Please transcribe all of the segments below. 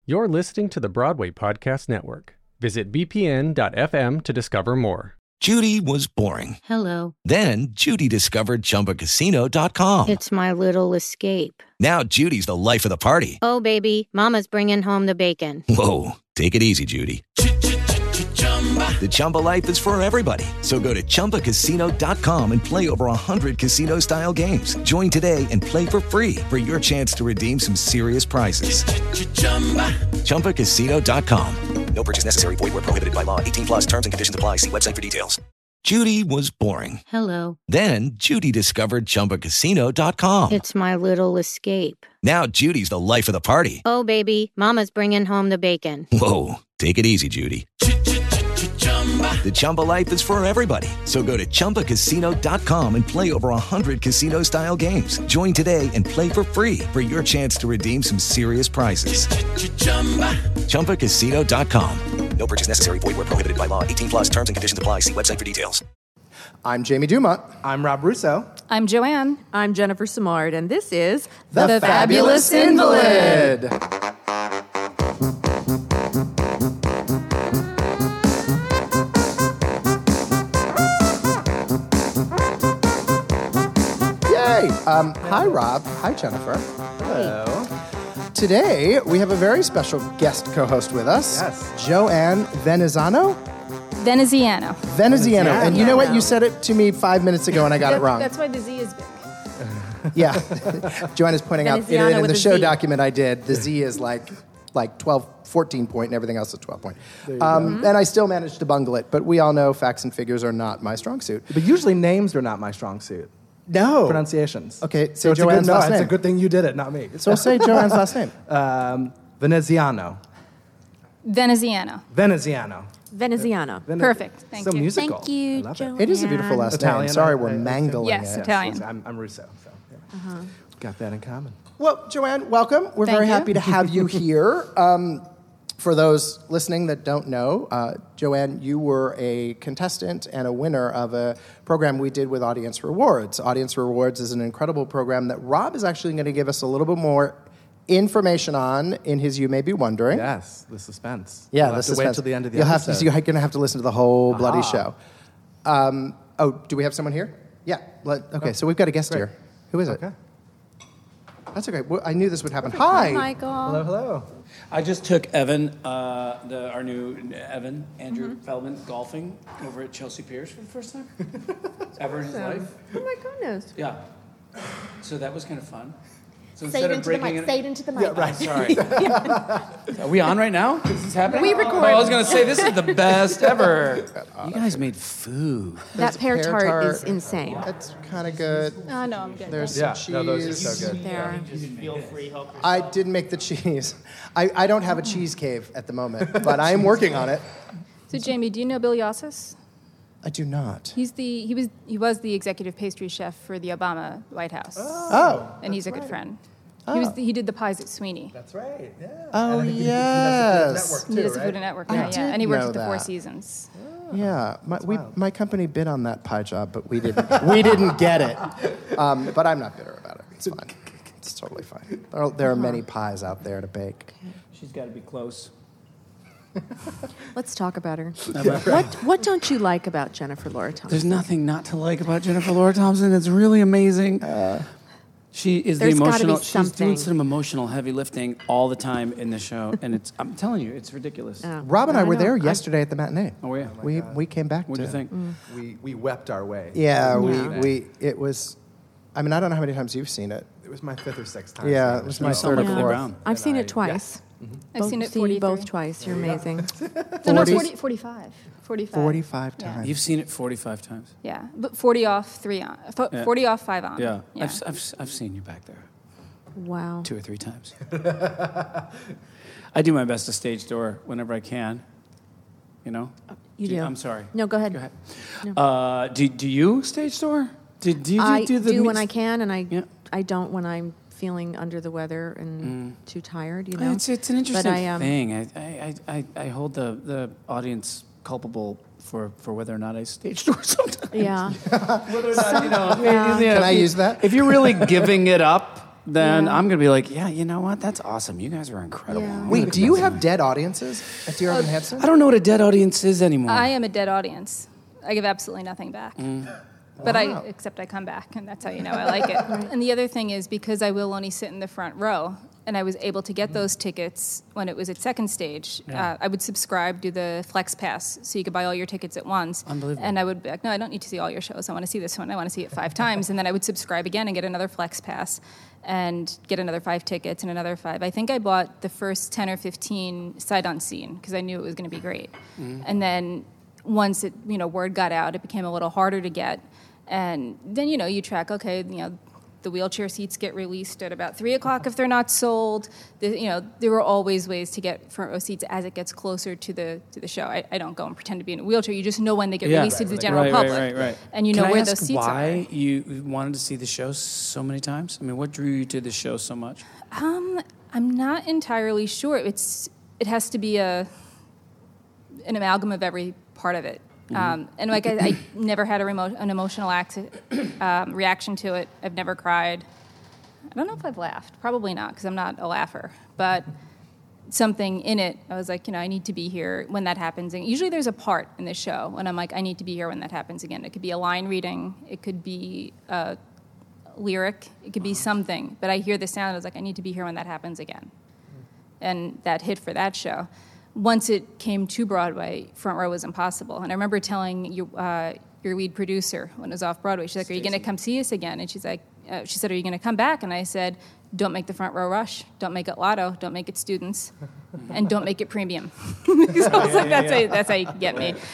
You're listening to the Broadway Podcast Network. Visit bpn.fm to discover more. Judy was boring. Hello. Then Judy discovered ChumbaCasino.com. It's my little escape. Now Judy's the life of the party. Oh, baby, mama's bringing home the bacon. Whoa, take it easy, Judy. The Chumba life is for everybody. So go to ChumbaCasino.com and play over 100 casino-style games. Join today and play for free for your chance to redeem some serious prizes. ChumbaCasino.com. No purchase necessary. Void where prohibited by law. 18 plus terms and conditions apply. See website for details. Judy was boring. Hello. Then Judy discovered ChumbaCasino.com. It's my little escape. Now Judy's the life of the party. Oh, baby, mama's bringing home the bacon. Whoa, take it easy, Judy. The Chumba life is for everybody. So go to ChumbaCasino.com and play over 100 casino-style games. Join today and play for free for your chance to redeem some serious prizes. ChumbaCasino.com. No purchase necessary. Void where prohibited by law. 18 plus terms and conditions apply. See website for details. I'm Jamie Dumont. I'm Rob Russo. I'm Joanne. I'm Jennifer Simard, and this is The Fabulous Invalid. Yay! Hi, Rob. Hi, Jennifer. Hello. Today, we have a very special guest co-host with us. Yes. Joanne Veneziano. Veneziano. Veneziano. And you know what? You said it to me 5 minutes ago, and I got it wrong. That's why the Z is big. Yeah. Joanne is pointing out Veneziano in with the a show Z. document I did, the Z is like 12, 14 point, and everything else is 12 point. And I still managed to bungle it, but we all know facts and figures are not my strong suit. But usually names are not my strong suit. No. Pronunciations. Okay, say So it's Joanne's last It's name. a good thing you did it, not me. So say Joanne's last name. Veneziano. Veneziano. Veneziano. Veneziano. Perfect. Thank so you. musical. Thank you, I love Joanne. It is a beautiful last Italian. name. Sorry, we're I- mangling Yes, it. Italian. I'm Russo. So yeah. Got that in common. Well, Joanne, welcome. We're Thank very you. happy to have you here. For those listening that don't know, Joanne, you were a contestant and a winner of a program we did with Audience Rewards. Audience Rewards is an incredible program that Rob is actually going to give us a little bit more information on in his You May Be Wondering. Yes, the suspense. Yeah, You'll the have to suspense. wait till the end of the You're episode. You're going to have to listen to the whole bloody show. Do we have someone here? Yeah. So we've got a guest Great. here. Who is it? Okay. That's okay. Well, I knew this would happen. Hi. Michael. Hello. I just took Evan, our new Evan, Andrew Feldman, golfing over at Chelsea Piers for the first time ever in his life. Oh my goodness. Yeah. So that was kind of fun. So Say it into the mic. Say it into the mic. Yeah, right. Sorry. Are we on right now? Is this happening? We record. Oh, I was going to say, this is the best ever. You guys made food. That pear pear tart tart. is insane. That's kind of good. Oh, no, I'm good. There's Yeah, some cheese. no, those are so good. There. I didn't make the cheese. I don't have a cheese cave at the moment, but I am working on it. So, Jamie, do you know Bill Yossis? I do not. He was the executive pastry chef for the Obama White House. Oh. And he's a good friend. Oh. He did the pies at Sweeney. That's right. Yeah. Oh, And I think yes. He does the Food Network now, did yeah. And he works know at the Four that. Seasons. Yeah, my company bid on that pie job, but we didn't get it. But I'm not bitter about it. It's fine. It's totally fine. There are many pies out there to bake. She's got to be close. Let's talk about her. What don't you like about Jennifer Laura Thompson? There's nothing not to like about Jennifer Laura Thompson. It's really amazing. She is There's the gotta be emotional. She's doing something. some emotional heavy lifting all the time in the show, and I'm telling you, it's ridiculous. Rob and I were know. there yesterday at the matinee. Oh yeah. We came back. What do to you think? We wept our way. Yeah, Yeah. it was. I mean, I don't know how many times you've seen it. It was my 5th or 6th time. Yeah, seeing it the was show. my You saw third or Michael fourth. Brown. I've seen And it twice. I've seen it Seen 43. both twice. You're amazing. No, 40? 45. 45. 45 Yeah. times. You've seen it 45 times. Yeah, but 40 off, 3 on. 40 off, 5 on. Yeah. Yeah. I've seen you back there Wow. 2 or 3 times. I do my best to stage door whenever I can. You know. You do. I'm sorry. No, go ahead. Go ahead. Do you stage door? Do you I do the do when mix- I can, and Yeah. I don't when I'm feeling under the weather and too tired. You know. It's an interesting But thing. I hold the audience culpable for whether or not I stage door sometimes. Yeah. Whether or not, Can I use that? If you're really giving it up, then Yeah. I'm going to be like, yeah, you know what? That's awesome. You guys are incredible. Yeah. I'm Wait, gonna do you come have dead audiences at Dear Evan Hansen? I don't know what a dead audience is anymore. I am a dead audience. I give absolutely nothing back. But except I come back, and that's how you know I like it. And the other thing is, because I will only sit in the front row, and I was able to get those tickets when it was at second stage, I would subscribe, do the Flex Pass, so you could buy all your tickets at once. Unbelievable. And I would be like, no, I don't need to see all your shows. I want to see this one. I want to see it 5 times. And then I would subscribe again and get another Flex Pass and get another 5 tickets and another 5. I think I bought the first 10 or 15 sight unseen because I knew it was going to be great. And then once it, word got out, it became a little harder to get. And then, you track, okay, the wheelchair seats get released at about 3 o'clock if they're not sold. There were always ways to get front row seats as it gets closer to the show. I don't go and pretend to be in a wheelchair. You just know when they get released to the general public. Right. And you know Can I where ask those seats why are. you wanted to see the show so many times? I mean, what drew you to the show so much? I'm not entirely sure. It has to be an amalgam of every part of it. And I never had an emotional reaction to it. I've never cried. I don't know if I've laughed. Probably not, because I'm not a laugher. But something in it, I was like, I need to be here when that happens. And usually there's a part in the show when I'm like, I need to be here when that happens again. It could be a line reading. It could be a lyric. It could be something. But I hear the sound. I was like, I need to be here when that happens again. And that hit for that show. Once it came to Broadway, front row was impossible. And I remember telling your lead producer when it was off Broadway, she's like, are you going to come see us again? And she's like, she said, are you going to come back? And I said, don't make the front row rush. Don't make it Lotto. Don't make it students. And don't make it premium. Because I was like, that's how you can get me.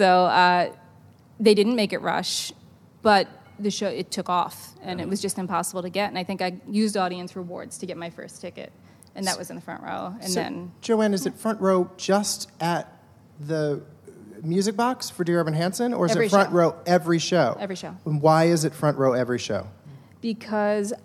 So they didn't make it rush, but the show, it took off. And it was just impossible to get. And I think I used audience rewards to get my first ticket. And that was in the front row. And then Joanne, is it front row just at the music box for Dear Evan Hansen, or is Every it front show. row every show? Every show. And why is it front row every show? Because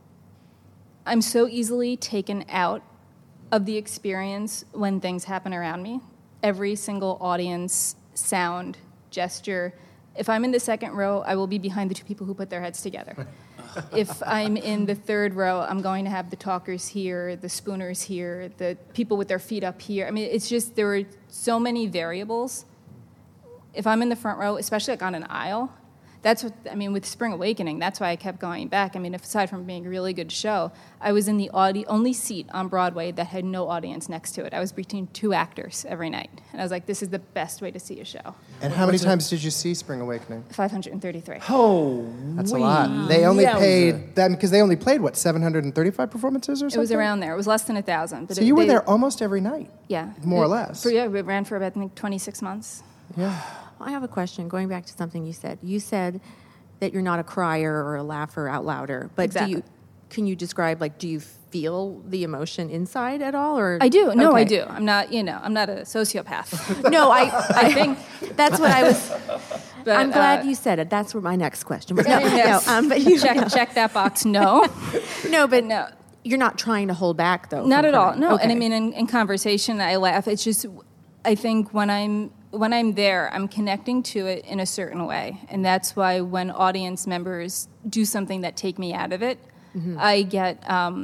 I'm so easily taken out of the experience when things happen around me. Every single audience, sound, gesture. If I'm in the second row, I will be behind the 2 people who put their heads together. If I'm in the third row, I'm going to have the talkers here, the spooners here, the people with their feet up here. I mean, it's just, there are so many variables. If I'm in the front row, especially like on an aisle, that's what, with Spring Awakening, that's why I kept going back. Aside from being a really good show, I was in the only seat on Broadway that had no audience next to it. I was between 2 actors every night. And I was like, this is the best way to see a show. And how many times did you see Spring Awakening? 533. Oh, That's a lot. They only paid them because they only played, 735 performances or something? It was around there. It was less than 1,000. But So you were there almost every night? Yeah. More or less? We ran for about, I think, 26 months. Yeah. I have a question, going back to something you said. You said that you're not a crier or a laugher out louder, but Exactly. can you describe, do you feel the emotion inside at all? Or I do. No, Okay. I do. I'm not a sociopath. No, I think. that's what I was. But, I'm glad you said it. That's where my next question was. Yes. But you check that box. No. no. You're not trying to hold back, though. Not from at all. crying. No. Okay. And in conversation, I laugh. It's just, I think when I'm there, I'm connecting to it in a certain way. And that's why when audience members do something that take me out of it, I get,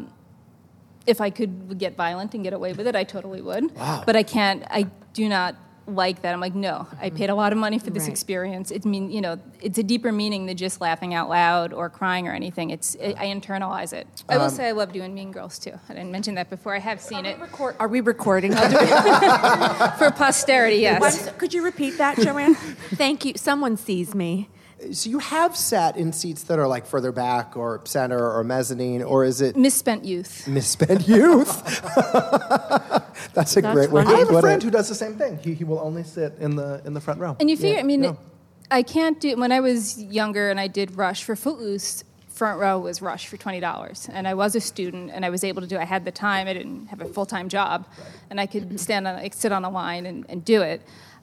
if I could get violent and get away with it, I totally would. Wow. But I can't, I do not like that. I'm like, no, I paid a lot of money for this Right. experience. It's a deeper meaning than just laughing out loud or crying or anything. I internalize it. I will say I love doing Mean Girls, too. I didn't mention that before. I have seen it. Are we recording? For posterity, yes. Could you repeat that, Joanne? Thank you. Someone sees me. So you have sat in seats that are further back or center or mezzanine, or is it Misspent youth. misspent youth? That's a great way funny. to I have a put friend it. who does the same thing. He will only sit in the front row. And you figure, Yeah. I can't do, when I was younger and I did Rush for Footloose, front row was Rush for $20. And I was a student and I was able to do, I had the time, I didn't have a full-time job, and I could sit on a line and do it.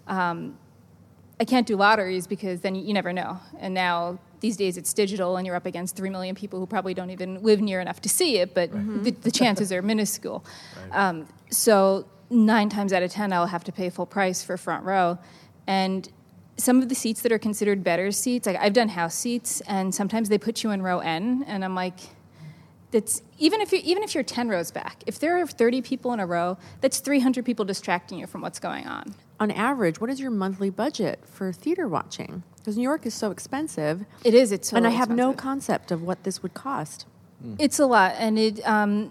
I can't do lotteries because then you never know. And now, these days, it's digital, and you're up against 3 million people who probably don't even live near enough to see it, but the chances are minuscule. Right. So 9 times out of 10, I'll have to pay full price for front row. And some of the seats that are considered better seats, I've done house seats, and sometimes they put you in row N, and I'm like, That's even if you're 10 rows back, if there are 30 people in a row, that's 300 people distracting you from what's going on. On average, what is your monthly budget for theater watching? Because New York is so expensive. It is. It's so and I have no expensive. concept of what this would cost. It's a lot, and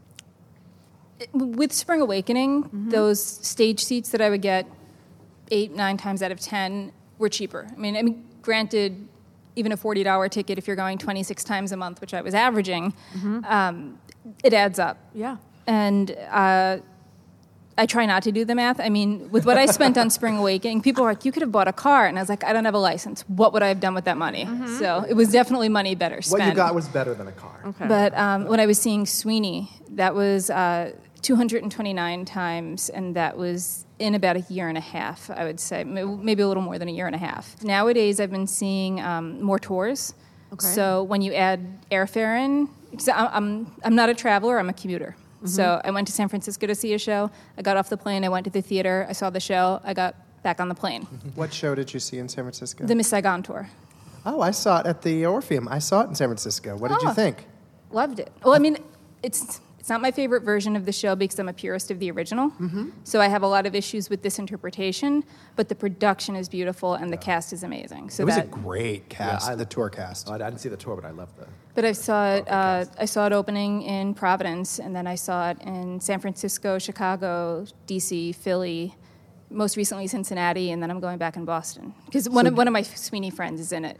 with Spring Awakening, those stage seats that I would get 8-9 times out of 10 were cheaper. I mean, granted, even a $40 ticket, if you're going 26 times a month, which I was averaging, it adds up. Yeah. And I try not to do the math. I mean, with what I spent on Spring Awakening, people were like, you could have bought a car. And I was like, I don't have a license. What would I have done with that money? So it was definitely money better spent. What you got was better than a car. Okay. But when I was seeing Sweeney, that was 229 times, and that was in about a year and a half, I would say, maybe a little more than a year and a half. Nowadays, I've been seeing more tours. Okay. So when you add airfare in, so I'm not a traveler, I'm a commuter. So I went to San Francisco to see a show. I got off the plane, I went to the theater, I saw the show, I got back on the plane. What show did you see in San Francisco? The Miss Saigon tour. Oh, I saw it at the Orpheum. I saw it in San Francisco. What did you Oh. think? Loved it. Well, I mean, it's not my favorite version of the show because I'm a purist of the original. So I have a lot of issues with this interpretation, but the production is beautiful and the cast is amazing. So It was a that, great cast, the tour cast. I didn't see the tour, but I loved it. but I saw it opening in Providence, and then I saw it in San Francisco, Chicago, DC, Philly, most recently Cincinnati, and then I'm going back in Boston because one of my Sweeney friends is in it.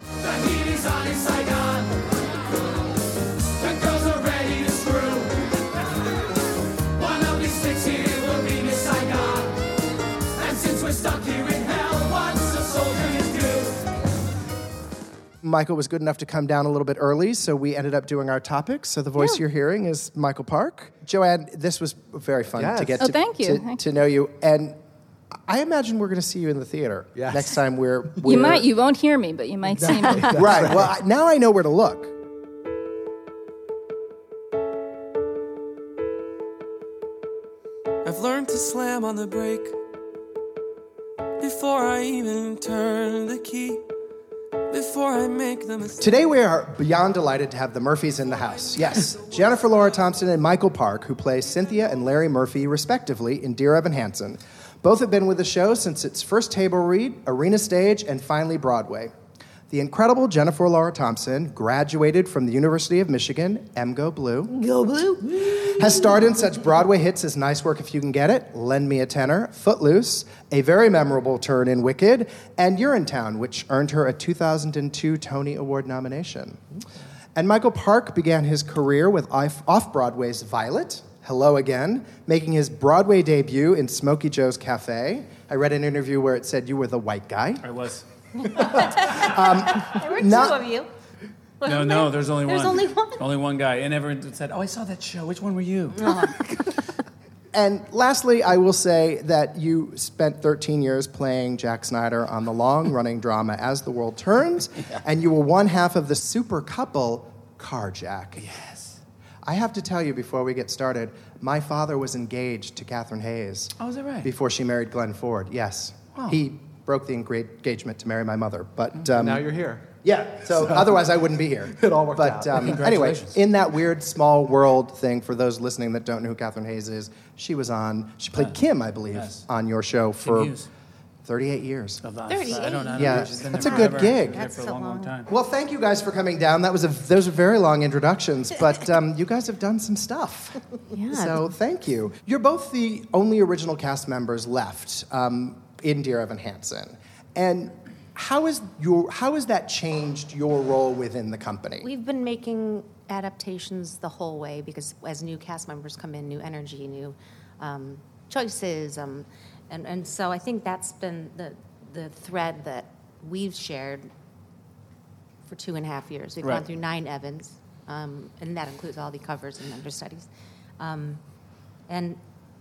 Michael was good enough to come down a little bit early, so we ended up doing our topics. So the voice you're hearing is Michael Park. Joanne, this was very fun Yes. to get Oh, thank you. to know you. And I imagine we're going to see you in the theater Yes. next time we're You might, you won't hear me, but you might see me. Right. Well, now I know where to look. I've learned to slam on the brake before I even turn the key, before I make the mistake. Today we are beyond delighted to have the Murphys in the house. Yes, Jennifer Laura Thompson and Michael Park, who play Cynthia and Larry Murphy, respectively, in Dear Evan Hansen. Both have been with the show since its first table read, arena stage, and finally Broadway. The incredible Jennifer Laura Thompson graduated from the University of Michigan, Go Blue. Go Blue. Has starred in such Broadway hits as Nice Work If You Can Get It, Lend Me a Tenor, Footloose, a very memorable turn in Wicked, and Urinetown, which earned her a 2002 Tony Award nomination. And Michael Park began his career with off-Broadway's Violet, Hello Again, making his Broadway debut in Smokey Joe's Cafe. I read an interview where it said you were the white guy. I was. There were two of you. No, there's only one. There's only one. Only one guy. And everyone said, I saw that show. Which one were you? And lastly, I will say that you spent 13 years playing Jack Snyder on the long-running drama As the World Turns, and you were one half of the super couple Carjack. Yes. I have to tell you before we get started, my father was engaged to Catherine Hayes. Oh, is that right? Before she married Glenn Ford, yes. Wow. He broke the engagement to marry my mother, but... Now you're here. Yeah, so otherwise I wouldn't be here. It all worked but, out. Anyway, Congratulations. in that weird small world thing, for those listening that don't know who Catherine Hayes is, she played Kim, I believe, yes. on your show for Hughes. 38 years. I don't know. 38. Yeah, She's been that's there a good forever. gig. Been there for a That's long, so long long. time. Well, thank you guys for coming down. Those are very long introductions, but you guys have done some stuff. Yeah. So thank you. You're both the only original cast members left in Dear Evan Hansen. And how has that changed your role within the company? We've been making adaptations the whole way because as new cast members come in, new energy, new choices, and so I think that's been the thread that we've shared for 2.5 years. We've Right. gone through 9 Evans, and that includes all the covers and understudies, and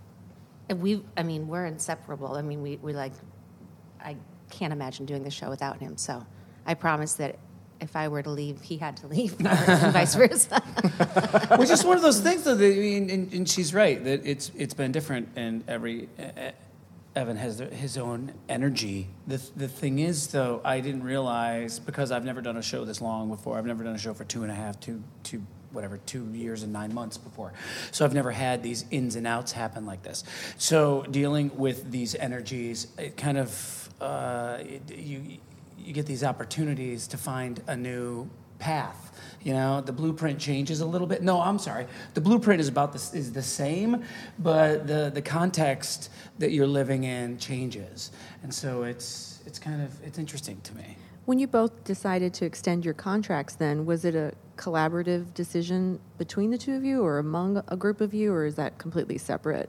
we're inseparable. I mean, we like, I can't imagine doing the show without him. So I promised that if I were to leave, he had to leave, and vice versa. Which is one of those things, though, that, and she's right, that it's been different, and every Evan has his own energy. The thing is, though, I didn't realize, because I've never done a show this long before, I've never done a show for 2.5, whatever, 2 years and 9 months before. So I've never had these ins and outs happen like this. So dealing with these energies, it kind of, you get these opportunities to find a new path. You know, the blueprint changes a little bit. No, I'm sorry. The blueprint is is the same, but the context that you're living in changes. And so it's interesting to me. When you both decided to extend your contracts then, was it a collaborative decision between the two of you or among a group of you, or is that completely separate?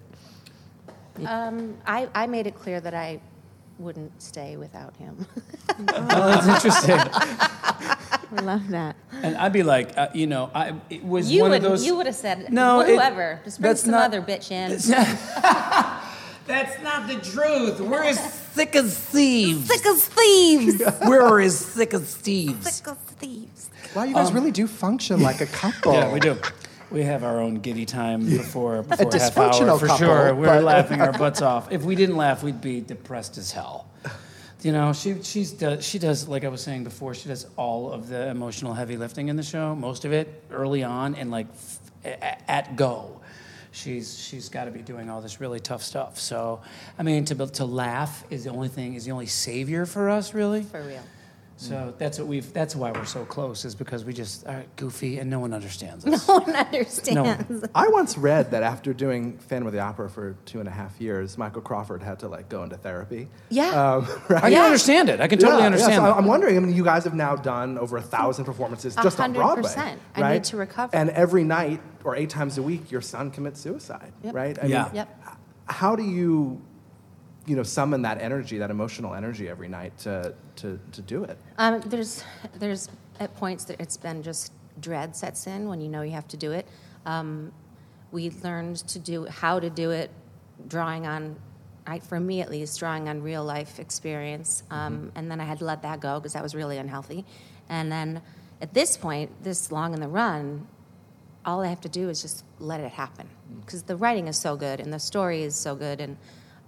I made it clear that I wouldn't stay without him. Oh, that's interesting. I love that. And I'd be like, it was You one would, of those. you would have said, No, well, whoever, just bring that's some not- other bitch in. That's not the truth. We're as thick as thieves. Thick as thieves. We're as thick as thieves. Thick as thieves. Wow, you guys really do function like a couple. Yeah, we do. We have our own giddy time before A half hour dysfunctional for couple, sure. We're but- laughing our butts off. If we didn't laugh, we'd be depressed as hell. You know, she does, like I was saying before, she does all of the emotional heavy lifting in the show, most of it early on, and like at go. She's got to be doing all this really tough stuff. So, I mean, to laugh is the only savior for us, really. For real. So that's why we're so close, is because we just are goofy and no one understands us. No one understands. I once read that after doing Phantom of the Opera for 2.5 years, Michael Crawford had to go into therapy. Yeah. Right? I can understand it. I can totally understand So that. I'm wondering, I mean, you guys have now done over 1,000 performances just on Broadway. 100%. Right? I need to recover. And every night or 8 times a week, your son commits suicide, Yep. right? I Yeah. mean, Yep. how do you summon that energy, that emotional energy every night to do it? There's at points that it's been just dread sets in when you know you have to do it. We learned how to do it, drawing on, for me at least, drawing on real life experience. And then I had to let that go because that was really unhealthy. And then at this point, this long in the run, all I have to do is just let it happen because the writing is so good and the story is so good, and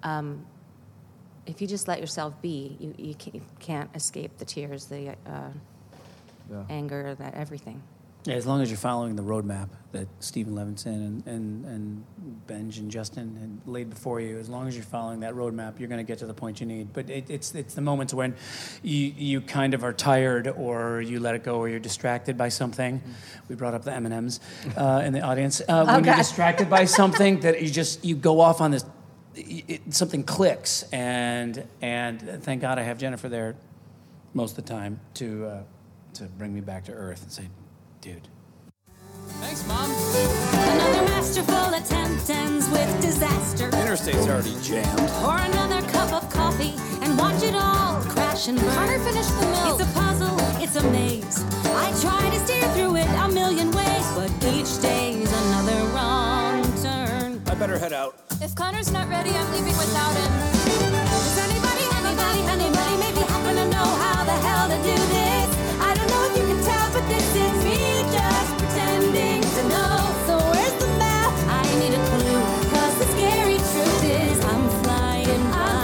if you just let yourself be, you can't escape the tears, the anger, that everything. Yeah, as long as you're following the roadmap that Stephen Levinson and Benj and Justin had laid before you, as long as you're following that roadmap, you're going to get to the point you need. But it's the moments when you kind of are tired, or you let it go, or you're distracted by something. We brought up the M&Ms in the audience. When you're distracted by something, that you go off on this. Something clicks, and thank God I have Jennifer there most of the time to bring me back to earth and say, dude. Thanks, Mom. Another masterful attempt ends with disaster. Interstate's already jammed. Or another cup of coffee and watch it all crash and burn. Connor finished the milk. It's a puzzle, it's a maze. I try to steer through it a million ways, but each day's another wrong turn. I better head out. If Connor's not ready, I'm leaving without him. Does anybody maybe happen to know how the hell to do this? I don't know if you can tell, but this is me just pretending to know. So where's the map? I need a clue, 'cause the scary truth is I'm flying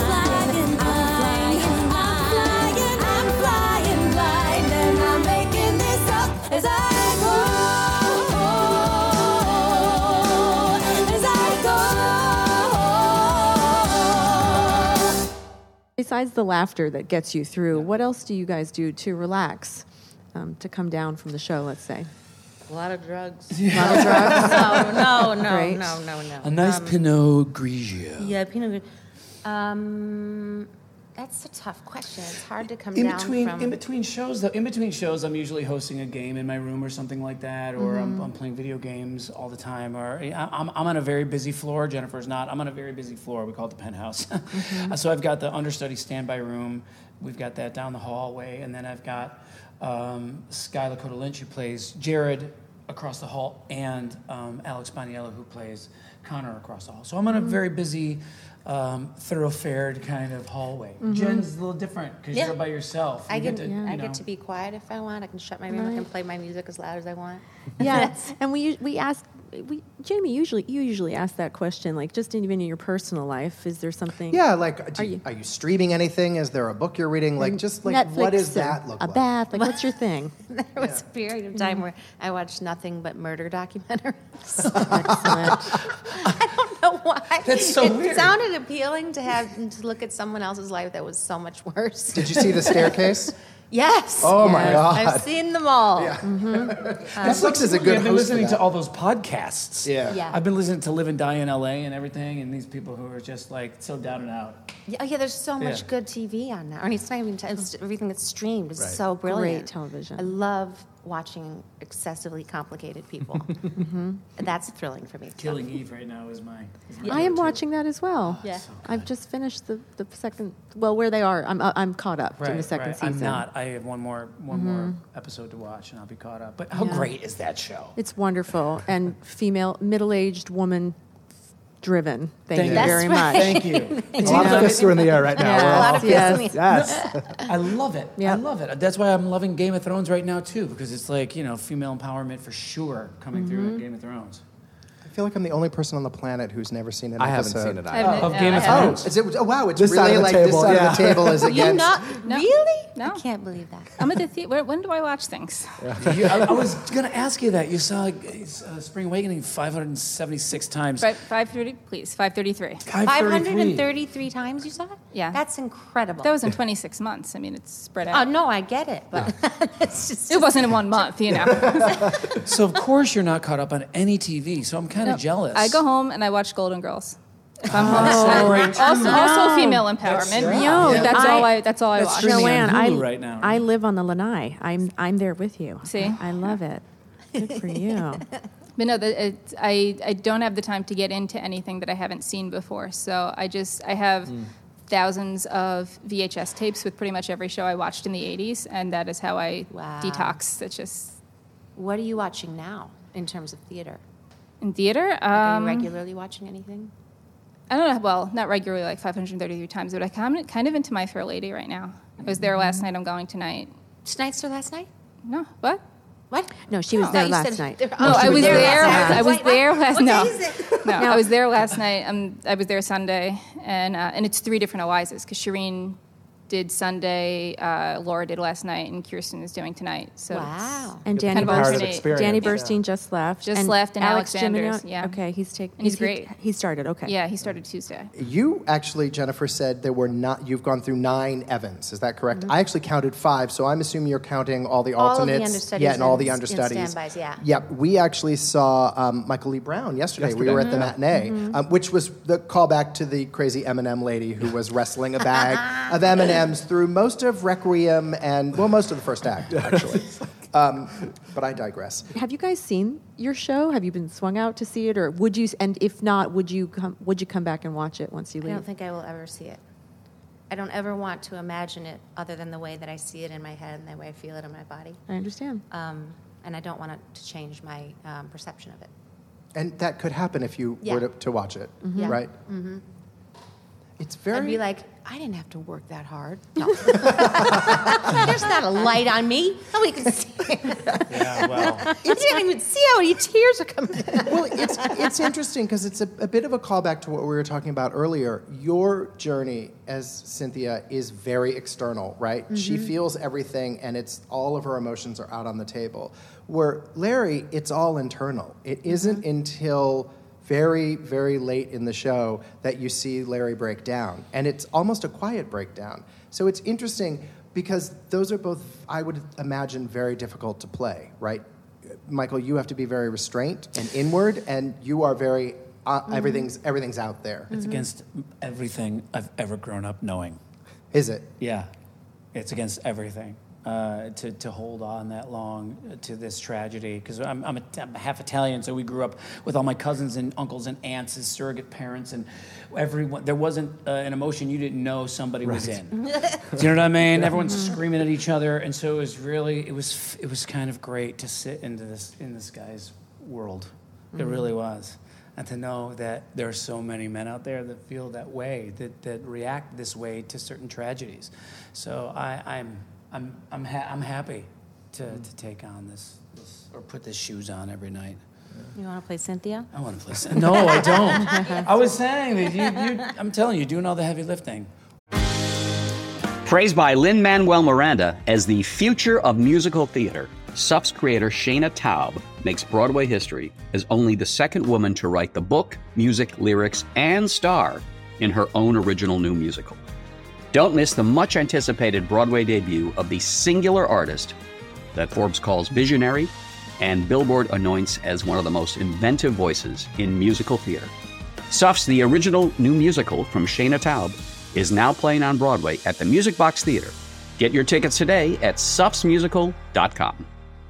blind, and I'm making this up as I go. Besides the laughter that gets you through, what else do you guys do to relax, to come down from the show, let's say? A lot of drugs. A lot of drugs? No. Great. No. A nice Pinot Grigio. Yeah, Pinot Grigio. That's a tough question. It's hard to come In down from. between shows, I'm usually hosting a game in my room or something like that, or I'm playing video games all the time, or I'm on a very busy floor. Jennifer's not. I'm on a very busy floor. We call it the penthouse. So I've got the understudy standby room. We've got that down the hallway, and then I've got Sky Lakota Lynch, who plays Jared, across the hall, and Alex Boniello, who plays Connor, across the hall. So I'm on a very busy, thoroughfared kind of hallway. Jen's a little different because you're by yourself. I You get to be quiet if I want. I can shut my room. I can play my music as loud as I want. Yeah, and we ask Jamie, you usually ask that question, like just even in your personal life. Is there something? Yeah, like, are you streaming anything? Is there a book you're reading? Like, just like, Netflix, what does that look a like? bath? Like, what's your thing? There was a period of time where I watched nothing but murder documentaries. Excellent. I don't know why. That's so it weird. sounded appealing to look at someone else's life that was so much worse. Did you see The Staircase? Yes. Oh, my God. I've seen them all. Yeah. That's Netflix is a good I've been host for listening to that. all those podcasts. Yeah. Yeah. I've been listening to Live and Die in LA and everything, and these people who are just like so down and out. Yeah, there's so much Yeah. good TV on now. I mean, it's not even it's everything that's streamed is Right. so brilliant. Great television. I love watching excessively complicated people. That's thrilling for me. Killing Eve right now is my. I am watching that as well. Yeah. I've just finished the second. Well, where they are, I'm caught up in the second season. I'm not. I have one more episode to watch, and I'll be caught up. But how great is that show? It's wonderful and female, middle-aged woman driven. Thank you That's very right. much. Thank you. A lot of fists are in the air right now. Yes, We're A lot all- of fists in the Yes. I love it. Yeah. I love it. That's why I'm loving Game of Thrones right now too, because it's like female empowerment for sure coming through in Game of Thrones. I feel like I'm the only person on the planet who's never seen an I haven't episode. seen it I either. haven't- Of Game of I haven't. Thrones. Is it, oh, wow, it's This side really of the like table, this side yeah. of the table is You against... not No. really? No. I can't believe that. I'm at the theater. When do I watch things? I was gonna ask you that. You saw Spring Awakening 576 times. 5:30, please. 5:33. 533 times you saw it? Yeah. That's incredible. That was in 26 months. I mean, it's spread Oh, out. no, I get it. But it's just. It wasn't in 1 month, So of course you're not caught up on any TV. So I'm kind of No. jealous. I go home and I watch Golden Girls. If I'm home, also female empowerment. right. No, That's all I That's watch. streaming on Joanne, Hulu I right now, I right? live on the Lanai. I'm there with you. See? I love it. Good for you. But no, I don't have the time to get into anything that I haven't seen before. So I have thousands of VHS tapes with pretty much every show I watched in the 80s, and that is how I Wow. detox. It's just What are you watching now in terms of theater? in theater. Are you regularly watching anything? I don't know. Well, not regularly, like 533 times, but I'm kind of into My Fair Lady right now. I was there last night. I'm going tonight. Tonight's or last night? No, what? What? No, she was I there thought you last said night. there- No, oh, I was there there. last night. I was Wait, there what? last. What No, day is it? no, I was there last night. I was there Sunday, and it's 3 different Eliza's because Shireen did Sunday, Laura did last night, and Kirsten is doing tonight. So Wow. And Kind Danny of Part of alternate. experience. Danny Yeah. Burstein just left. Just left, and Alex Sanders, Gimeno- yeah. Okay, he's taking. And he's great. He started. Okay. yeah, he started Tuesday. You actually, Jennifer, said you've gone through 9 Evans. Is that correct? I actually counted 5, so I'm assuming you're counting all the All of the alternates. understudies Yeah, and all the and understudies. standbys, yeah. Yep. We actually saw Michael Lee Brown yesterday. We were at the matinee, which was the callback to the crazy M&M lady who was wrestling a bag of M&Ms through most of Requiem and, well, most of the first act, actually. But I digress. Have you guys seen your show? Have you been swung out to see it, or would you? And if not, would you come back and watch it once you I leave? don't think I will ever see it. I don't ever want to imagine it other than the way that I see it in my head and the way I feel it in my body. I understand. And I don't want it to change my perception of it. And that could happen if you Yeah. were to watch it, Yeah. right? It's very... I'd be like, I didn't have to work that hard. No. There's not a light on me. Nobody can see it. Yeah, well. You can't even see how many tears are coming down. Well, it's interesting because it's a bit of a callback to what we were talking about earlier. Your journey as Cynthia is very external, right? She feels everything, and it's all of her emotions are out on the table. Where Larry, it's all internal. It isn't until very, very late in the show that you see Larry break down, and it's almost a quiet breakdown. So it's interesting because those are both, I would imagine, very difficult to play, right? Michael, you have to be very restrained and inward, and you are very everything's out there. It's against everything I've ever grown up knowing. Is it? Yeah, it's against everything. To hold on that long to this tragedy, because I'm half Italian, so we grew up with all my cousins and uncles and aunts as surrogate parents, and everyone. There wasn't an emotion you didn't know somebody was in. Do you know what I mean? Everyone's screaming at each other, and so it was kind of great to sit in this guy's world. It really was. And to know that there are so many men out there that feel that way, that react this way to certain tragedies. So I'm happy to take on this or put these shoes on every night. You want to play Cynthia? I want to play Cynthia. No, I don't. I was saying that I'm telling you, doing all the heavy lifting. Praised by Lin-Manuel Miranda as the future of musical theater, SUF's creator Shayna Taub makes Broadway history as only the second woman to write the book, music, lyrics, and star in her own original new musical. Don't miss the much-anticipated Broadway debut of the singular artist that Forbes calls visionary and Billboard anoints as one of the most inventive voices in musical theater. SUF's The Original New Musical from Shayna Taub is now playing on Broadway at the Music Box Theater. Get your tickets today at sufsmusical.com.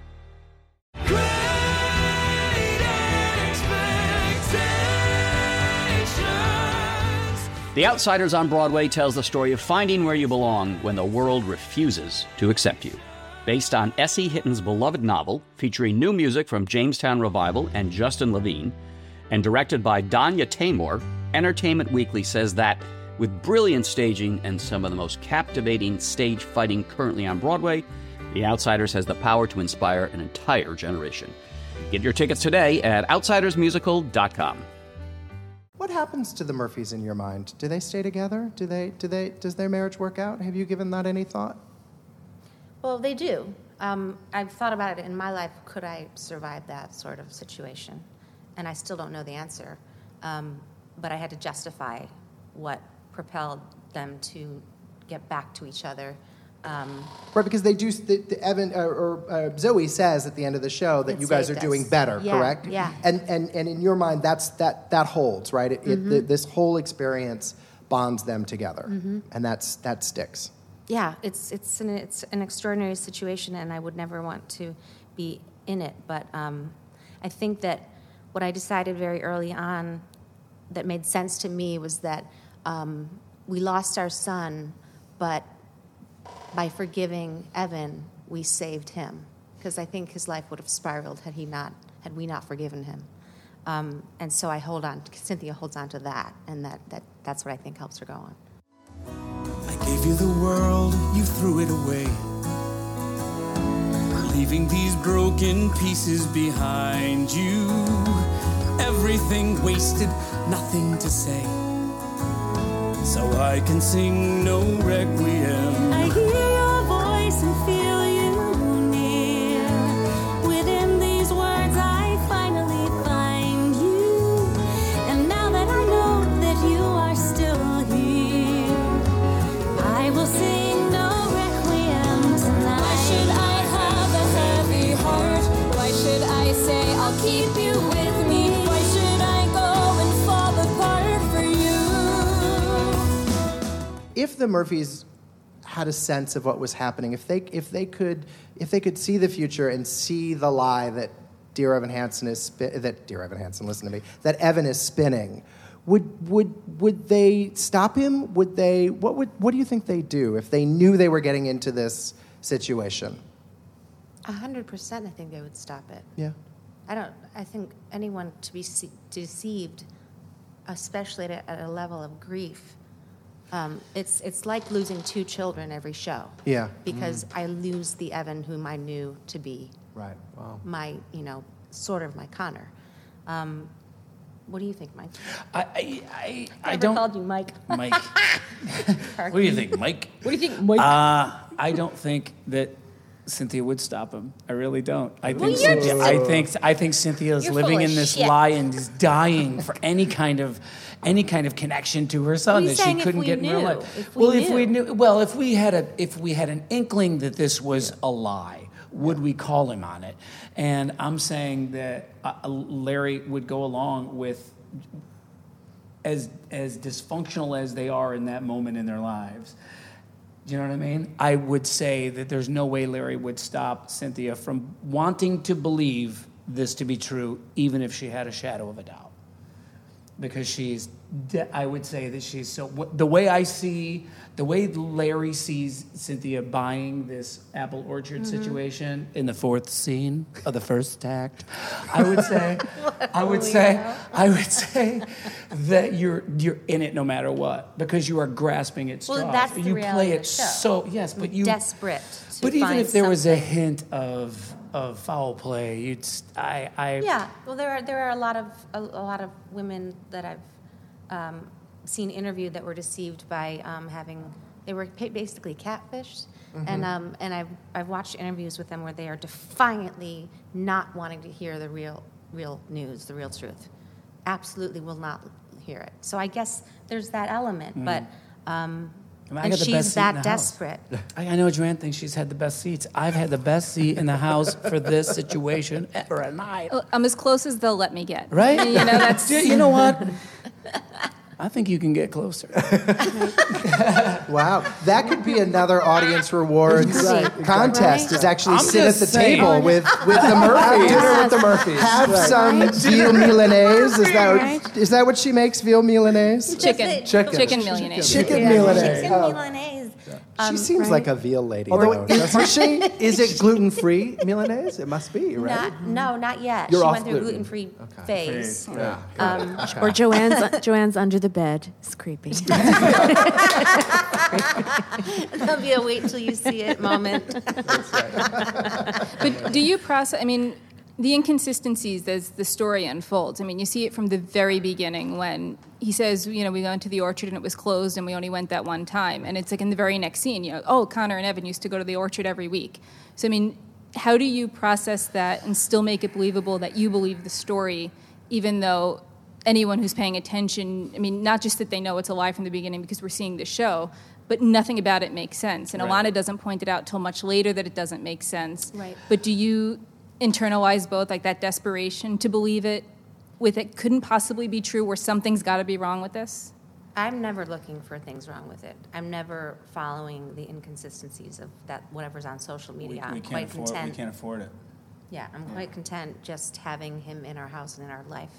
The Outsiders on Broadway tells the story of finding where you belong when the world refuses to accept you. Based on S.E. Hitton's beloved novel, featuring new music from Jamestown Revival and Justin Levine, and directed by Danya Taymor, Entertainment Weekly says that with brilliant staging and some of the most captivating stage fighting currently on Broadway, The Outsiders has the power to inspire an entire generation. Get your tickets today at outsidersmusical.com. What happens to the Murphys in your mind? Do they stay together? Does their marriage work out? Have you given that any thought? Well, they do. I've thought about it in my life. Could I survive that sort of situation? And I still don't know the answer. But I had to justify what propelled them to get back to each other. Right, because they do. Evan or Zoe says at the end of the show that you guys are doing better, correct? Yeah. And in your mind, that holds, right? This whole experience bonds them together, and that sticks. Yeah, it's an extraordinary situation, and I would never want to be in it. But I think that what I decided very early on that made sense to me was that we lost our son, but by forgiving Evan, we saved him, because I think his life would have spiraled had we not forgiven him. And so Cynthia holds on to that, and that's what I think helps her go on. I gave you the world, you threw it away, leaving these broken pieces behind you. Everything wasted, nothing to say, so I can sing no requiem. I hear your voice and feel you near. Within these words I finally find you. And now that I know that you are still here, I will sing no requiem tonight. Why should I have a heavy heart? Why should I say I'll keep you with me? Why should I go and fall apart for you? If the Murphys had a sense of what was happening, if they could see the future and see the lie that Dear Evan Hansen that Evan is spinning, would they stop him? What do you think they'd do if they knew they were getting into this situation? 100%, I think they would stop it. Yeah. I think anyone to be deceived, especially at a level of grief, it's like losing two children every show. Yeah. Because I lose the Evan whom I knew to be right. Wow. my, sort of my Connor. What do you think, Mike? I never don't called you Mike. Mike. What do you think, Mike? What do you think, Mike? I don't think that Cynthia would stop him. I really don't. I think Cynthia's You're living full of in this shit. lie and is dying for any kind of connection to her son that she couldn't get in real life. If we had an inkling that this was a lie, would we call him on it? And I'm saying that Larry would go along with as dysfunctional as they are in that moment in their lives. Do you know what I mean? I would say that there's no way Larry would stop Cynthia from wanting to believe this to be true, even if she had a shadow of a doubt. Because I would say that she's so, the way Larry sees Cynthia buying this apple orchard situation in the fourth scene of the first act, I would say that you're in it no matter what, because you are grasping at straws. Well, that's the you reality play of it the show. so yes, but you desperate. But even if there was a hint of of foul play. Yeah. Well, there are a lot of women that I've seen interviewed that were deceived by they were basically catfished, and I've watched interviews with them where they are defiantly not wanting to hear the real news, the real truth. Absolutely will not hear it. So I guess there's that element, but. And she's that desperate. I know Joanne thinks she's had the best seats. I've had the best seat in the house for this situation ever at night. I'm as close as they'll let me get. Right? You know, that's... You know what? I think you can get closer. Wow. That could be another audience rewards contest, is actually sit at the table with the Murphys. Dinner with the Murphys. Have some veal Milanese. Is that what she makes, veal Milanese? Chicken Milanese. Chicken Milanese. Chicken Milanese. She seems like a veal lady. Although, doesn't she? Is it gluten-free Milanese? It must be, right? Not yet. You're she off went through a gluten. gluten-free phase. Yeah. Or Joanne's under the bed. It's creepy. There'll be a wait till you see it moment. But do you process, I mean, the inconsistencies as the story unfolds, I mean, you see it from the very beginning when he says, you know, we went to the orchard and it was closed and we only went that one time. And it's like in the very next scene, you know, oh, Connor and Evan used to go to the orchard every week. So, I mean, how do you process that and still make it believable that you believe the story, even though anyone who's paying attention, I mean, not just that they know it's a lie from the beginning because we're seeing the show, but nothing about it makes sense. And Alana doesn't point it out till much later that it doesn't make sense. Right. But do you internalize both, like that desperation to believe it with it couldn't possibly be true, or something's got to be wrong with this? I'm never looking for things wrong with it. I'm never following the inconsistencies of that whatever's on social media. I'm quite content. We can't afford it. Yeah, I'm quite content just having him in our house and in our life.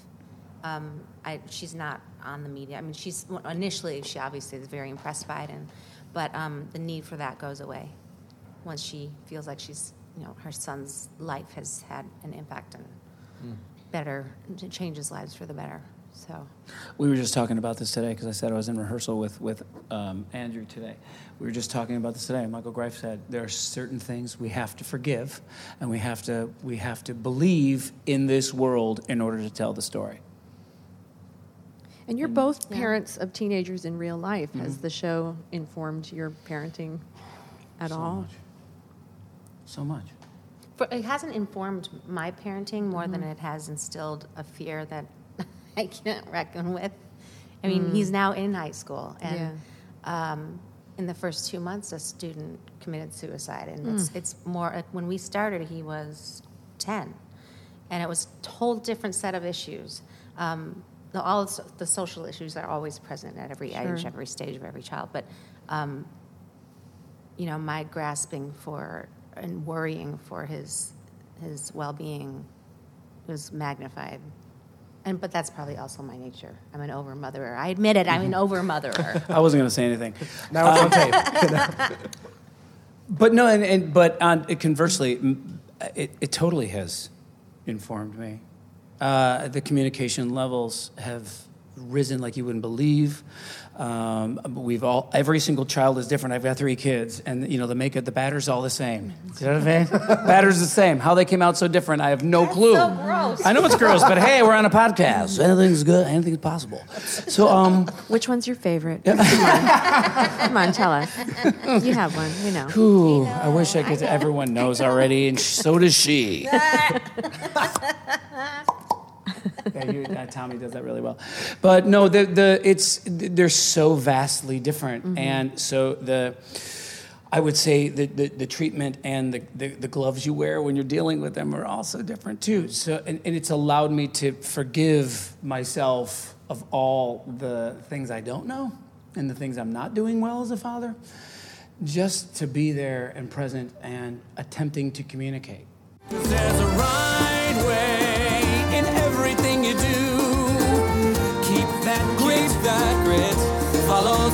She's not on the media. I mean, initially she obviously is very impressed by it, but the need for that goes away once she feels like her son's life has had an impact and changes lives for the better. So we were just talking about this today because I said I was in rehearsal with Andrew today. We were just talking about this today. Michael Greif said there are certain things we have to forgive, and we have to believe in this world in order to tell the story. And you're both parents of teenagers in real life. Mm-hmm. Has the show informed your parenting at all? So much. It hasn't informed my parenting more than it has instilled a fear that I can't reckon with. I mean, he's now in high school, and in the first 2 months, a student committed suicide. And it's more, when we started, he was 10, and it was a whole different set of issues. All the social issues are always present at every age, every stage of every child. But, my grasping for and worrying for his well-being was magnified. But that's probably also my nature. I'm an over-motherer. I admit it, I'm an over-motherer. I wasn't going to say anything. Now it's on tape. But no, but conversely, it totally has informed me. The communication levels have risen like you wouldn't believe. Every single child is different. I've got 3 kids, and the makeup, the batter's all the same. You know what I mean? Batter's the same. How they came out so different, I have no clue. So gross. I know it's gross, but hey, we're on a podcast. Anything's good. Anything's possible. So, which one's your favorite? Come on, tell us. You have one. We know. Ooh, I wish I could. Everyone knows already, and so does she. Tommy does that really well, but no, they're so vastly different, and so I would say the treatment and the gloves you wear when you're dealing with them are also different too. So and it's allowed me to forgive myself of all the things I don't know and the things I'm not doing well as a father, just to be there and present and attempting to communicate. There's a right way in everything you do. Keep that grit, follow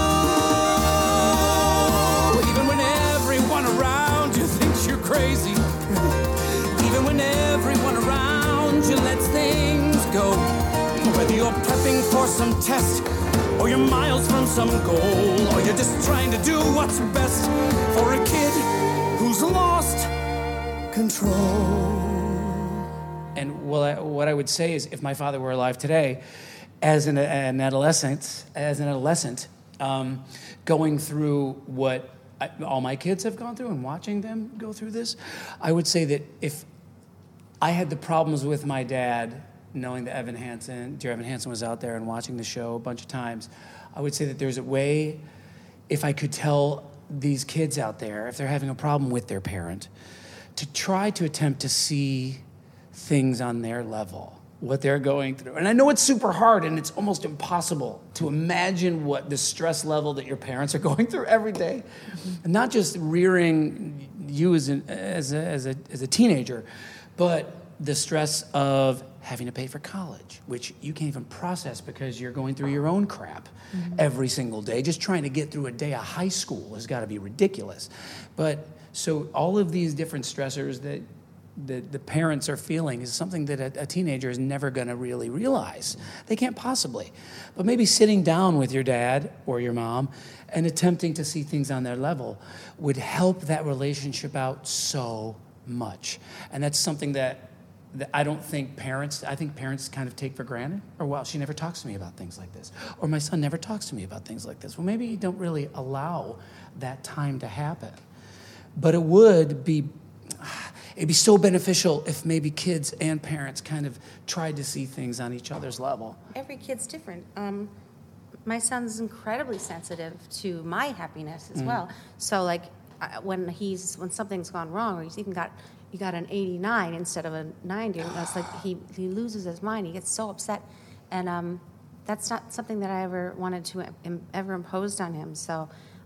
through. Even when everyone around you thinks you're crazy, even when everyone around you lets things go. Whether you're prepping for some test, or you're miles from some goal, or you're just trying to do what's best for a kid who's lost control. And what I would say is, if my father were alive today, as an adolescent, going through what all my kids have gone through and watching them go through this, I would say that if I had the problems with my dad, knowing that Dear Evan Hansen was out there and watching the show a bunch of times, I would say that there's a way, if I could tell these kids out there, if they're having a problem with their parent, to try to attempt to see things on their level, what they're going through. And I know it's super hard and it's almost impossible to imagine what the stress level that your parents are going through every day. And not just rearing you as a teenager, but the stress of having to pay for college, which you can't even process because you're going through your own crap every single day. Just trying to get through a day of high school has got to be ridiculous. But so all of these different stressors that the parents are feeling is something that a teenager is never going to really realize. They can't possibly. But maybe sitting down with your dad or your mom and attempting to see things on their level would help that relationship out so much. And that's something that I think parents kind of take for granted. Or, well, she never talks to me about things like this. Or my son never talks to me about things like this. Well, maybe you don't really allow that time to happen. But it'd be so beneficial if maybe kids and parents kind of tried to see things on each other's level. Every kid's different. My son's incredibly sensitive to my happiness as well. So, like, when something's gone wrong, or he's even got an 89 instead of a 90, that's like he loses his mind. He gets so upset, and that's not something that I ever wanted to ever impose on him. So,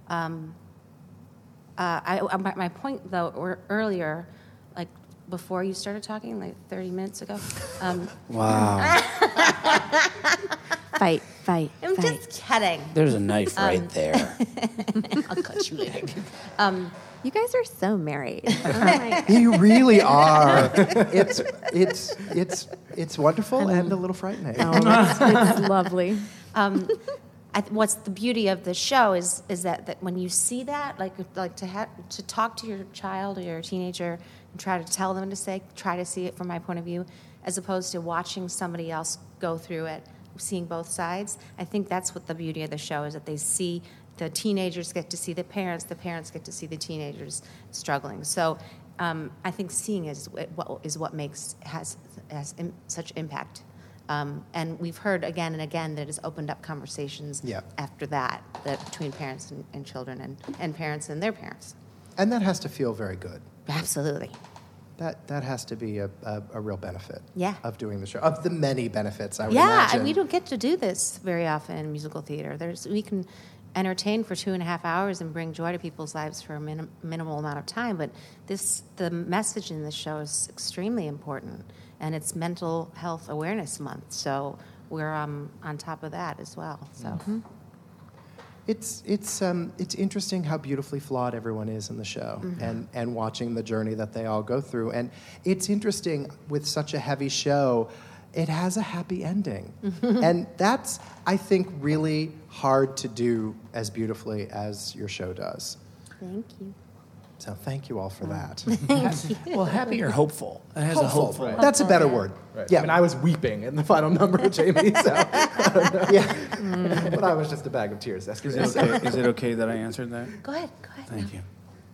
my point though earlier, like before you started talking, like 30 minutes ago. Wow. Fight. I'm just kidding. There's a knife right there. I'll cut you later. You guys are so married. You really are. It's wonderful and a little frightening. It's lovely. What's the beauty of the show is that when you see that, like to talk to your child or your teenager and try to tell them try to see it from my point of view, as opposed to watching somebody else go through it, seeing both sides. I think that's what the beauty of the show is, that they see the teenagers get to see the parents get to see the teenagers struggling. So I think seeing is what has such impact. And we've heard again and again that it's opened up conversations after that between parents and children and parents and their parents. And that has to feel very good. Absolutely. That has to be a real benefit of doing the show, of the many benefits, I would imagine. And we don't get to do this very often in musical theater. We can entertain for 2.5 hours and bring joy to people's lives for a minimal amount of time, but the message in this show is extremely important, and it's Mental Health Awareness Month, so we're on top of that as well. So it's interesting how beautifully flawed everyone is in the show, and watching the journey that they all go through. And it's interesting with such a heavy show, it has a happy ending. And that's, I think, really hard to do as beautifully as your show does. Thank you. So thank you all for that. Well, happy or hopeful? It has a hopeful. Right. That's a better word. Right. Yeah. I mean, I was weeping in the final number, Jamie, so I don't know. Yeah. But I was just a bag of tears. That's Is it okay that I answered that? Go ahead. Thank you.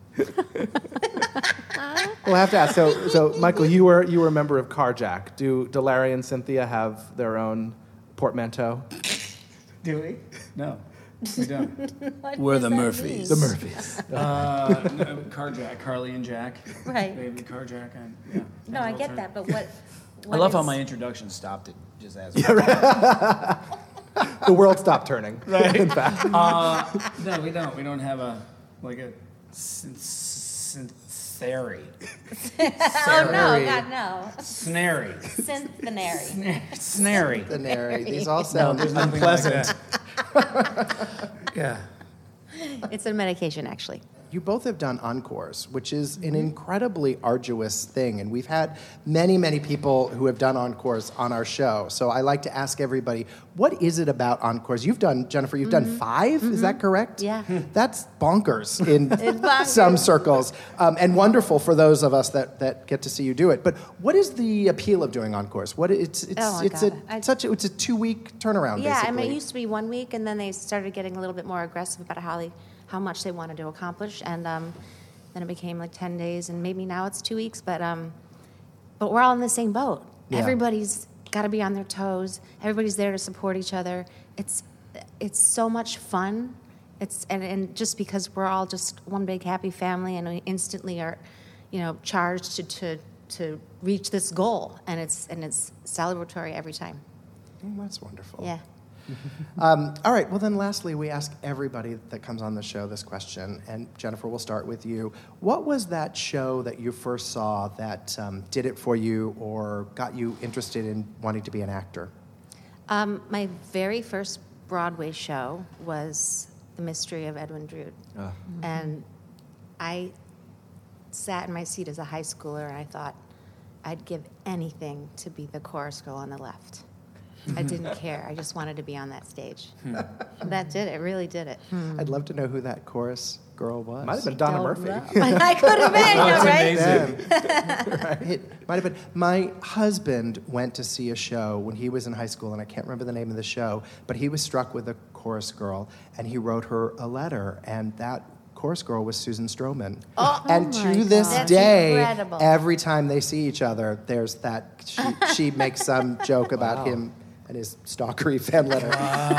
We'll have to ask. So Michael, you were a member of Carjack. Do Larry and Cynthia have their own portmanteau? Do we? No, we don't. We're the Murphys. The Murphys. No, Carjack, Carly and Jack. Right. Baby Carjack. No, I get that, but what I love how my introduction stopped it just as. The world stopped turning. Right. In fact. No, we don't. We don't have a synthary. Oh no, God no. Snary. Synthenary. Snary. Synthenary. These all sound unpleasant. Yeah. It's a medication, actually. You both have done encores, which is an incredibly arduous thing. And we've had many, many people who have done encores on our show. So I like to ask everybody, What is it about encores? Jennifer, you've done 5, is that correct? Yeah. That's bonkers in bonkers. some circles, and wonderful for those of us that get to see you do it. But what is the appeal of doing encores? It's a 2-week turnaround, Yeah, basically. I mean, it used to be 1 week, and then they started getting a little bit more aggressive about how much they wanted to accomplish, and then it became like 10 days, and maybe now it's 2 weeks, but we're all in the same boat. Yeah. Everybody's got to be on their toes. Everybody's there to support each other. It's so much fun. And just because we're all just one big happy family, and we instantly are, charged to reach this goal, and it's celebratory every time. Oh, that's wonderful. Yeah. All right, well then lastly, we ask everybody that comes on the show this question, and Jennifer, we'll start with you. What was that show that you first saw that did it for you or got you interested in wanting to be an actor? My very first Broadway show was The Mystery of Edwin Drood. And I sat in my seat as a high schooler, and I thought I'd give anything to be the chorus girl on the left. I didn't care. I just wanted to be on that stage. That did it. Really did it. I'd love to know who that chorus girl was. Might have been Donna Murphy. I could have been, right? Right. It might have been. My husband went to see a show when he was in high school, and I can't remember the name of the show, but he was struck with a chorus girl, and he wrote her a letter, and that chorus girl was Susan Stroman. And to this day, incredible. every time they see each other, there's that, she makes some joke about him and his stalkery fan letter.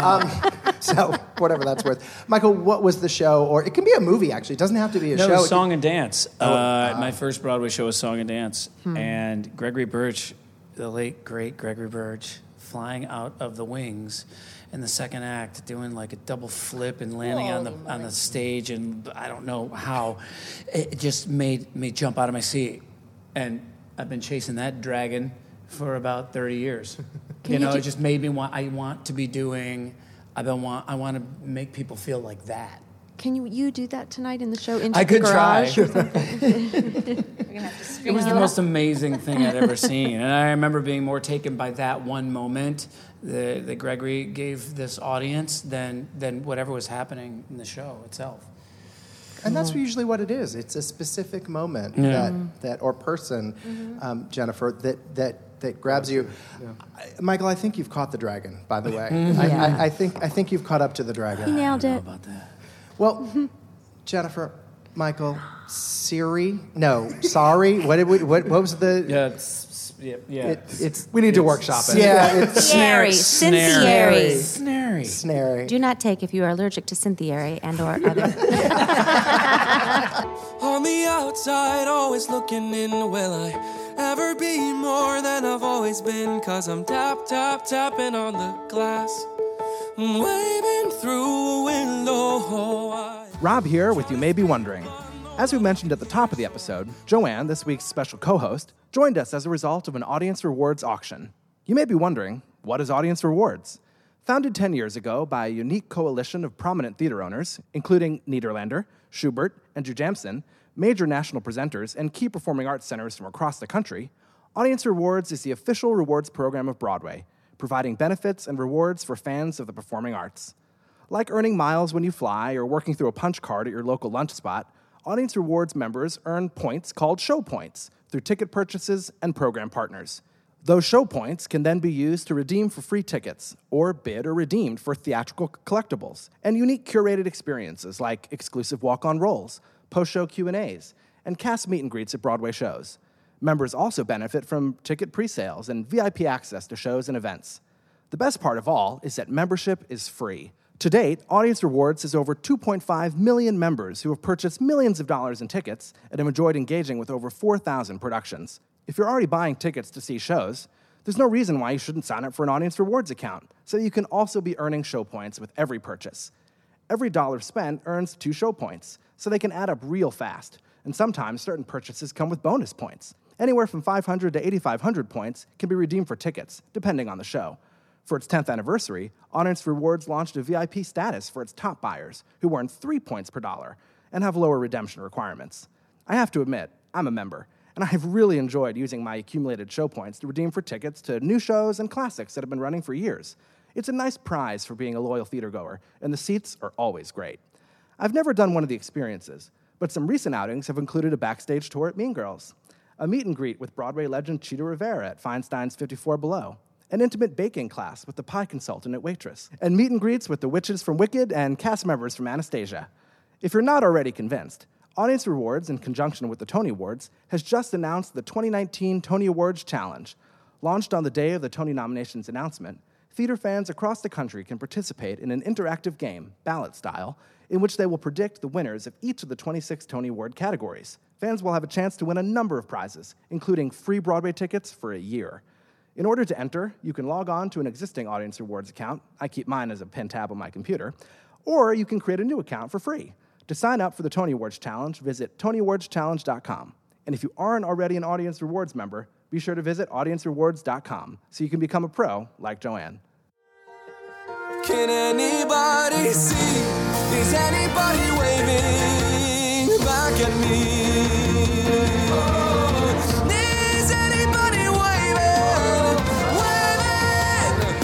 So whatever that's worth. Michael, what was the show? Or it can be a movie, actually. It doesn't have to be a show. No, it was Song and Dance. My first Broadway show was Song and Dance. And Gregory Birch, the late, great Gregory Birch, flying out of the wings in the second act, doing like a double flip and landing on the stage, and I don't know how. It just made me jump out of my seat. And I've been chasing that dragon for about 30 years. It just made me want. I want to be doing. I want to make people feel like that. Can you do that tonight in the show? Into I the could garage try. Or something? It was the most amazing thing I'd ever seen, and I remember being more taken by that one moment that Gregory gave this audience than whatever was happening in the show itself. And that's usually what it is. It's a specific moment that or person, Jennifer, that grabs you. Michael, I think you've caught the dragon, by the way. I think you've caught up to the dragon. He nailed it. I don't know about that. Well, Jennifer, Michael, Siri? No, sorry. What was the? Yeah. We need to workshop it. Yeah, it's Snary. Snary. Do not take if you are allergic to Cynthiary and or other. On the outside, always looking in. Will I ever be more than I've always been? 'Cause I'm tapping on the glass, waving through a window. Rob here with You May Be Wondering. As we mentioned at the top of the episode, Joanne, this week's special co-host, joined us as a result of an Audience Rewards auction. You may be wondering, what is Audience Rewards? Founded 10 years ago by a unique coalition of prominent theater owners, including Nederlander, Schubert, and Drew Jamson, major national presenters, and key performing arts centers from across the country, Audience Rewards is the official rewards program of Broadway, providing benefits and rewards for fans of the performing arts. Like earning miles when you fly or working through a punch card at your local lunch spot, Audience Rewards members earn points called show points through ticket purchases and program partners. Those show points can then be used to redeem for free tickets or bid or redeemed for theatrical collectibles and unique curated experiences like exclusive walk-on roles, post-show Q&As, and cast meet and greets at Broadway shows. Members also benefit from ticket pre-sales and VIP access to shows and events. The best part of all is that membership is free. To date, Audience Rewards has over 2.5 million members who have purchased millions of dollars in tickets and have enjoyed engaging with over 4,000 productions. If you're already buying tickets to see shows, there's no reason why you shouldn't sign up for an Audience Rewards account, so you can also be earning show points with every purchase. Every dollar spent earns 2 show points, so they can add up real fast, and sometimes certain purchases come with bonus points. Anywhere from 500 to 8,500 points can be redeemed for tickets, depending on the show. For its 10th anniversary, Audience Rewards launched a VIP status for its top buyers, who earn 3 points per dollar and have lower redemption requirements. I have to admit, I'm a member, and I have really enjoyed using my accumulated show points to redeem for tickets to new shows and classics that have been running for years. It's a nice prize for being a loyal theater goer, and the seats are always great. I've never done one of the experiences, but some recent outings have included a backstage tour at Mean Girls, a meet and greet with Broadway legend Cheetah Rivera at Feinstein's 54 Below, an intimate baking class with the pie consultant at Waitress, and meet and greets with the witches from Wicked and cast members from Anastasia. If you're not already convinced, Audience Rewards, in conjunction with the Tony Awards, has just announced the 2019 Tony Awards Challenge. Launched on the day of the Tony nominations announcement, theater fans across the country can participate in an interactive game, ballot style, in which they will predict the winners of each of the 26 Tony Award categories. Fans will have a chance to win a number of prizes, including free Broadway tickets for a year. In order to enter, you can log on to an existing Audience Rewards account. I keep mine as a pen tab on my computer. Or you can create a new account for free. To sign up for the Tony Awards Challenge, visit TonyAwardsChallenge.com. And if you aren't already an Audience Rewards member, be sure to visit AudienceRewards.com so you can become a pro like Joanne. Can anybody see? Is anybody waving back at me? Is anybody waving? Waving?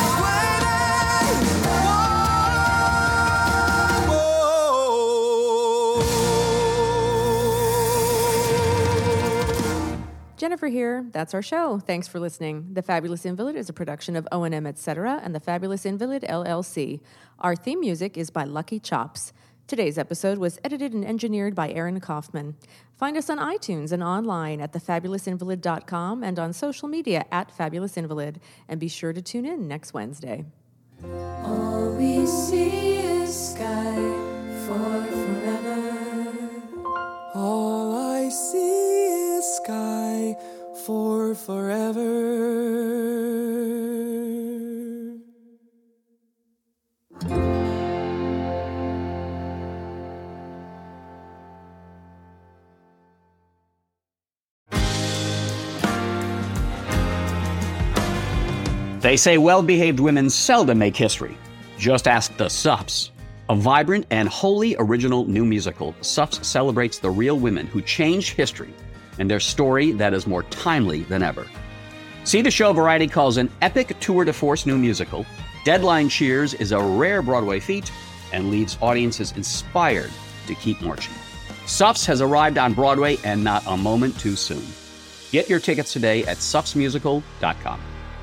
Jennifer here. That's our show. Thanks for listening. The Fabulous Invalid is a production of O&M Etc. and the Fabulous Invalid, LLC. Our theme music is by Lucky Chops. Today's episode was edited and engineered by Aaron Kaufman. Find us on iTunes and online at thefabulousinvalid.com and on social media at Fabulous Invalid. And be sure to tune in next Wednesday. All we see is sky for forever. All I see is sky for forever. They say well-behaved women seldom make history. Just ask the Suffs. A vibrant and wholly original new musical, Suffs celebrates the real women who changed history and their story that is more timely than ever. See the show Variety calls an epic tour de force new musical. Deadline cheers is a rare Broadway feat and leaves audiences inspired to keep marching. Suffs has arrived on Broadway and not a moment too soon. Get your tickets today at suffsmusical.com.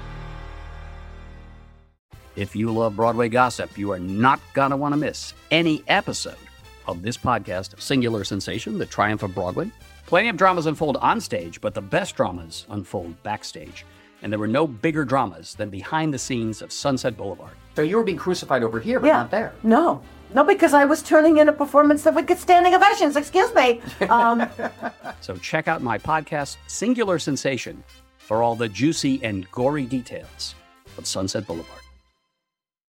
If you love Broadway gossip, you are not going to want to miss any episode of this podcast, Singular Sensation, The Triumph of Broadway. Plenty of dramas unfold on stage, but the best dramas unfold backstage. And there were no bigger dramas than behind the scenes of Sunset Boulevard. So you were being crucified over here, but not there. No, because I was turning in a performance that would get standing ovations. Excuse me. So check out my podcast, Singular Sensation, for all the juicy and gory details of Sunset Boulevard.